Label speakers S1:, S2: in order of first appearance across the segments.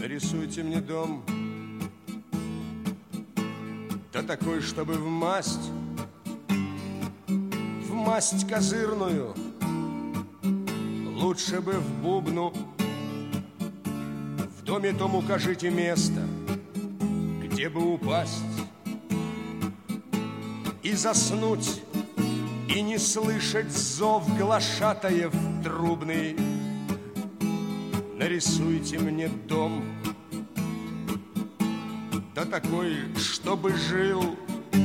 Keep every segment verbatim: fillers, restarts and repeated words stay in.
S1: Нарисуйте мне дом, да такой, чтобы в масть, в масть козырную, лучше бы в бубну. В доме том укажите место, где бы упасть и заснуть, и не слышать зов глашатаев трубный. Нарисуйте мне дом, да такой, чтобы жил,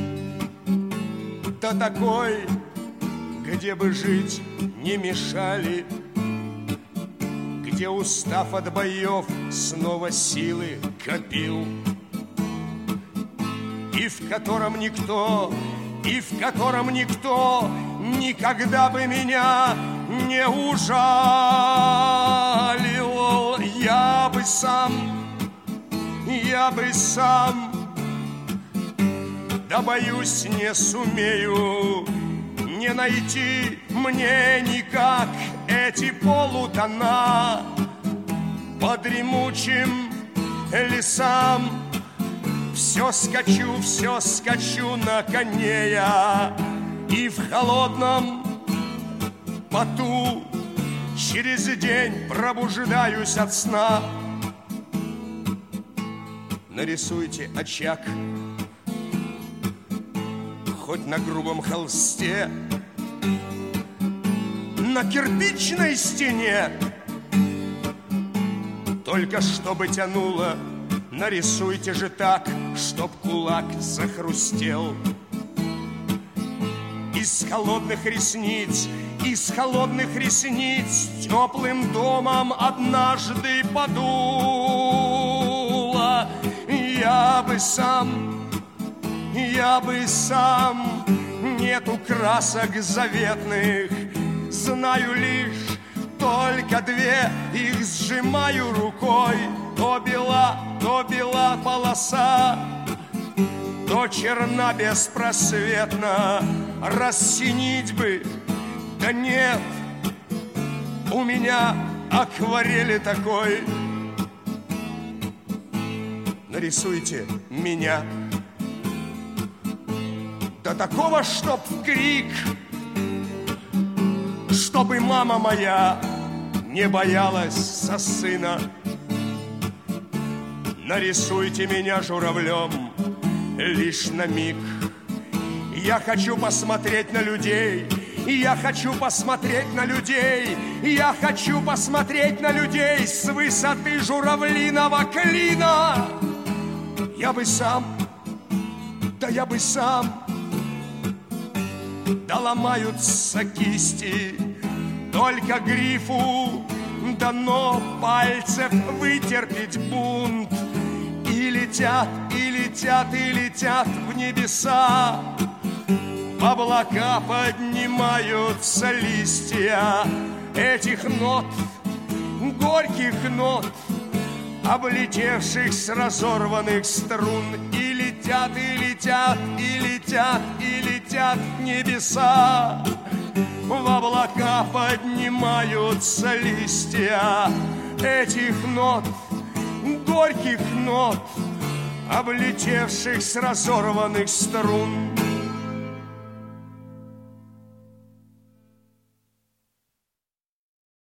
S1: да такой, где бы жить не мешали, где, устав от боев, снова силы копил, и в котором никто, и в котором никто никогда бы меня не ужалил. Я бы сам, я бы сам, да боюсь, не сумею не найти мне никак эти полутона по дремучим лесам. Все скачу, все скачу на коне я, и в холодном поту через день пробуждаюсь от сна. Нарисуйте очаг, хоть на грубом холсте, на кирпичной стене, только чтобы тянуло. Нарисуйте же так, чтоб кулак захрустел. Из холодных ресниц, из холодных ресниц теплым домом однажды подуло. Я бы сам, я бы сам, нету красок заветных, знаю лишь только две, их сжимаю рукой. То бела, то бела полоса, то черна беспросветно. Рассинить бы, да нет, у меня акварели такой. Нарисуйте меня, да такого, чтоб в крик, чтобы мама моя не боялась со сына. Нарисуйте меня журавлем лишь на миг. Я хочу посмотреть на людей, я хочу посмотреть на людей, я хочу посмотреть на людей с высоты журавлиного клина. Я бы сам, да я бы сам, да ломаются кисти, только грифу дано пальцев вытерпеть бунт. И летят, и летят, и летят в небеса, в облака поднимаются листья этих нот, горьких нот, облетевших с разорванных струн. И летят, и летят, и летят, и летят в небеса, в облака поднимаются листья этих нот, горьких нот, облетевших с разорванных струн.